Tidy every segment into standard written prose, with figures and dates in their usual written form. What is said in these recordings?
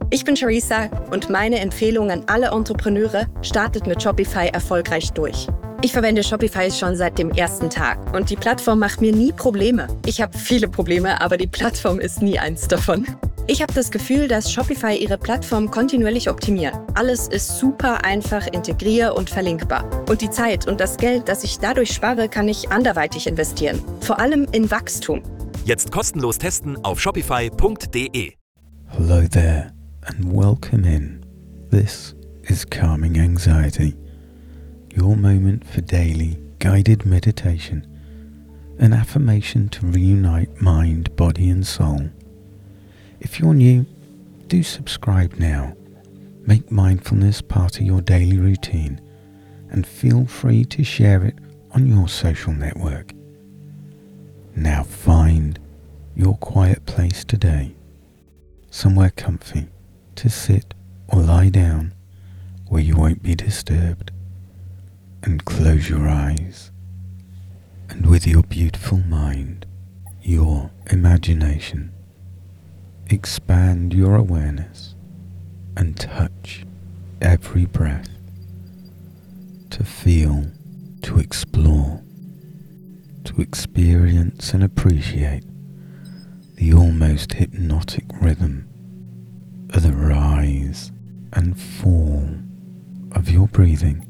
Ich bin Charissa und meine Empfehlung an alle Entrepreneure: startet mit Shopify erfolgreich durch. Ich verwende Shopify schon seit dem ersten Tag und die Plattform macht mir nie Probleme. Ich habe viele Probleme, aber die Plattform ist nie eins davon. Ich habe das Gefühl, dass Shopify ihre Plattform kontinuierlich optimiert. Alles ist super einfach integrier- und verlinkbar. Und die Zeit und das Geld, das ich dadurch spare, kann ich anderweitig investieren. Vor allem in Wachstum. Jetzt kostenlos testen auf shopify.de. Hello there and welcome in. This is Calming Anxiety, your moment for daily guided meditation, an affirmation to reunite mind, body and soul. If you're new, do subscribe now. Make mindfulness part of your daily routine and feel free to share it on your social network. Now find your quiet place today, somewhere comfy to sit or lie down where you won't be disturbed, and close your eyes, and with your beautiful mind, your imagination, expand your awareness and touch every breath to feel, to explore, to experience and appreciate the almost hypnotic rhythm of the rise and fall of your breathing,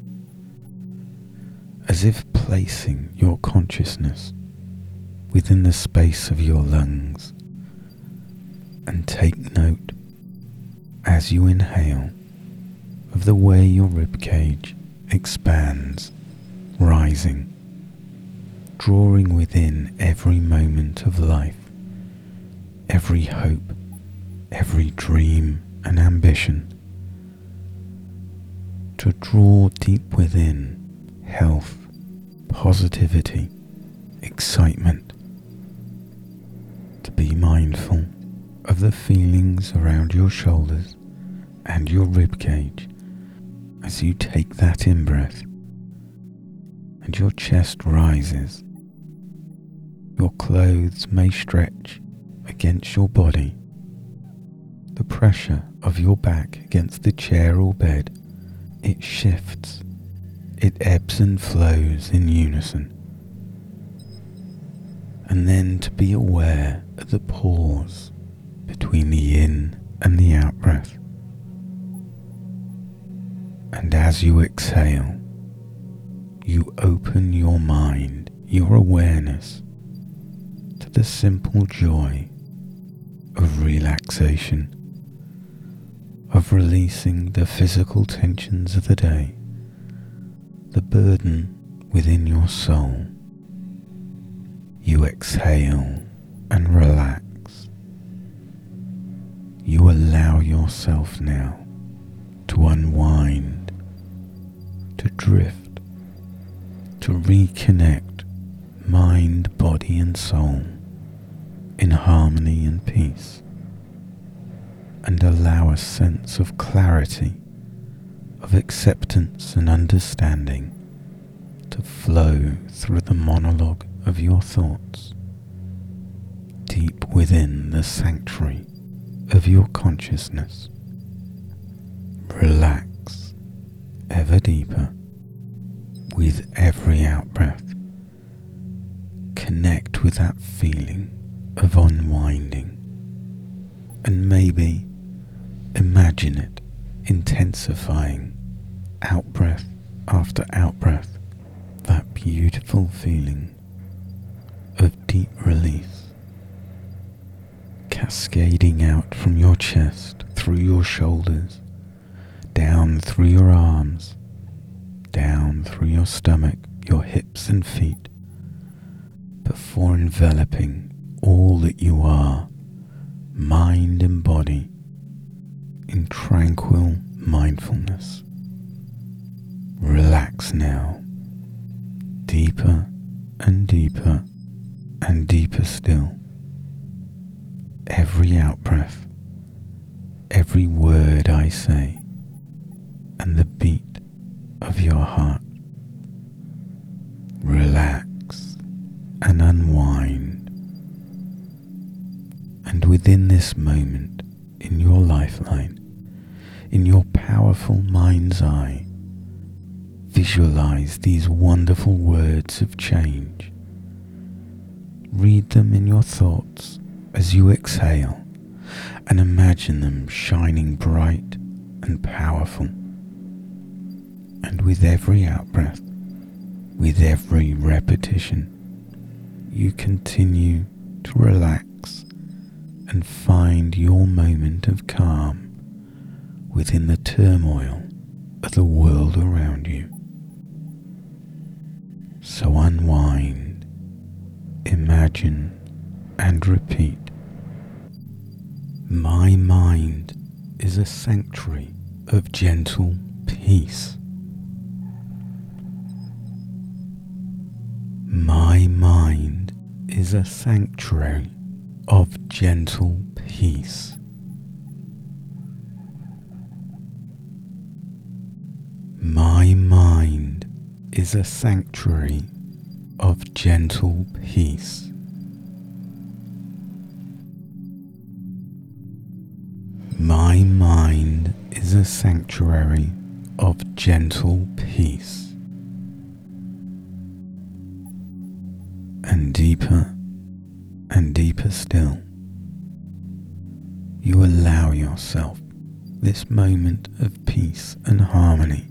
as if placing your consciousness within the space of your lungs. And take note as you inhale of the way your ribcage expands, rising, drawing within every moment of life, every hope, every dream and ambition, to draw deep within health, positivity, excitement, to be mindful of the feelings around your shoulders and your ribcage as you take that in-breath and your chest rises. Your clothes may stretch against your body. The pressure of your back against the chair or bed, it shifts, it ebbs and flows in unison. And then to be aware of the pause between the in and the out breath. And as you exhale, you open your mind, your awareness, to the simple joy of relaxation, of releasing the physical tensions of the day, the burden within your soul. You exhale and relax. You allow yourself now to unwind, to drift, to reconnect mind, body and soul in harmony and peace, and allow a sense of clarity, of acceptance and understanding to flow through the monologue of your thoughts, deep within the sanctuary of your consciousness. Relax ever deeper with every out-breath. Connect with that feeling of unwinding, and maybe imagine it intensifying out-breath after out-breath, that beautiful feeling of deep release, cascading out from your chest, through your shoulders, down through your arms, down through your stomach, your hips and feet, before enveloping all that you are, mind and body, in tranquil mindfulness. Relax now, deeper and deeper and deeper still. Every out-breath, every word I say, and the beat of your heart. Relax and unwind. And within this moment in your lifeline, in your powerful mind's eye, visualize these wonderful words of change. Read them in your thoughts as you exhale and imagine them shining bright and powerful. And with every out-breath, with every repetition, you continue to relax and find your moment of calm within the turmoil of the world around you. So unwind, imagine, and repeat. My mind is a sanctuary of gentle peace. My mind is a sanctuary of gentle peace. My mind is a sanctuary of gentle peace. My mind is a sanctuary of gentle peace. And deeper still, you allow yourself this moment of peace and harmony.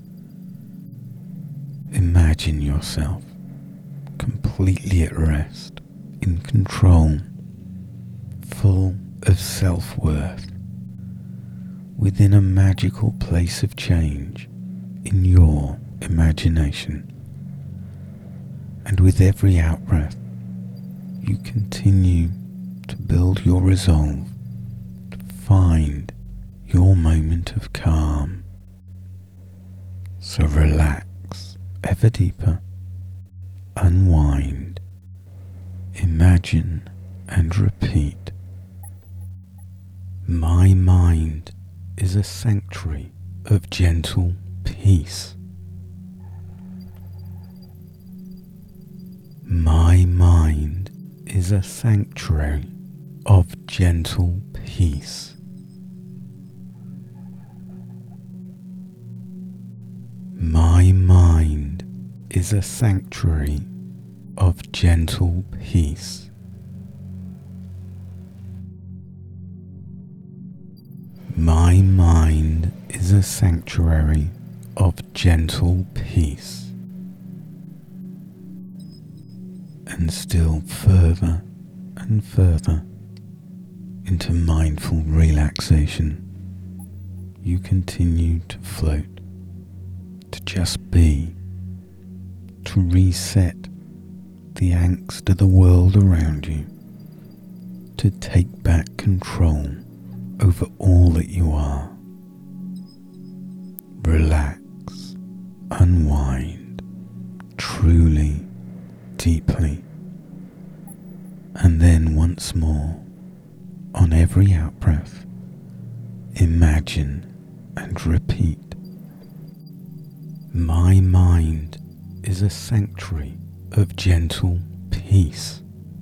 Imagine yourself completely at rest, in control, full of self-worth, within a magical place of change in your imagination. And with every out-breath, you continue to build your resolve to find your moment of calm. So relax ever deeper, unwind, imagine and repeat. My mind is a sanctuary of gentle peace. My mind is a sanctuary of gentle peace. My mind is a sanctuary of gentle peace. My mind is a sanctuary of gentle peace. And still further and further into mindful relaxation, you continue to float, to just be, to reset the angst of the world around you, to take back control over all that you are. Relax, unwind, truly, deeply, and then once more, on every out-breath, imagine and repeat. My mind is a sanctuary of gentle peace.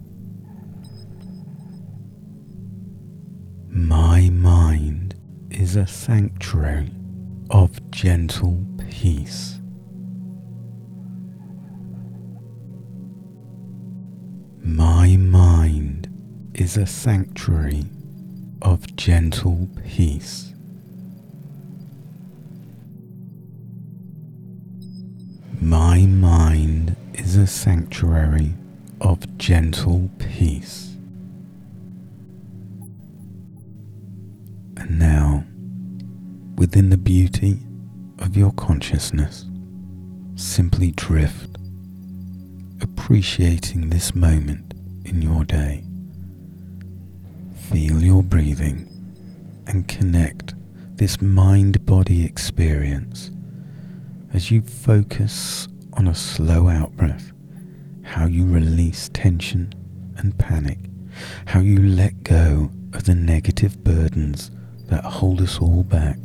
My mind is a sanctuary of gentle peace. My mind is a sanctuary of gentle peace. My mind is a sanctuary of gentle peace. And now, within the beauty of your consciousness, simply drift, appreciating this moment in your day. Feel your breathing and connect this mind-body experience as you focus on a slow out-breath, how you release tension and panic, how you let go of the negative burdens that hold us all back,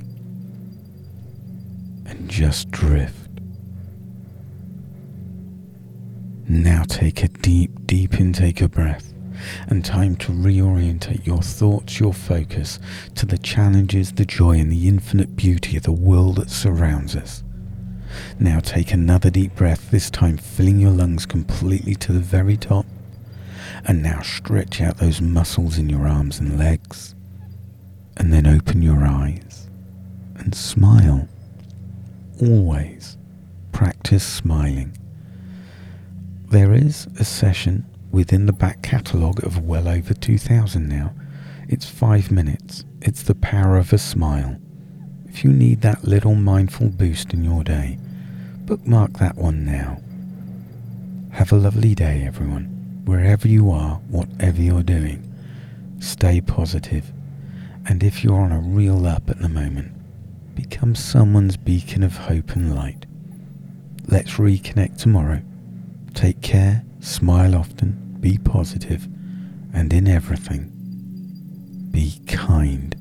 and just drift. Now take a deep intake of breath and time to reorientate your thoughts, your focus to the challenges, the joy and the infinite beauty of the world that surrounds us. Now take another deep breath, this time filling your lungs completely to the very top. And now stretch out those muscles in your arms and legs. And then open your eyes and smile. Always practice smiling. There is a session within the back catalogue of well over 2,000 now. It's 5 minutes. It's the power of a smile. If you need that little mindful boost in your day, bookmark that one now. Have a lovely day, everyone. Wherever you are, whatever you're doing, stay positive. And if you're on a real up at the moment, become someone's beacon of hope and light. Let's reconnect tomorrow. Take care, smile often, be positive, and in everything, be kind.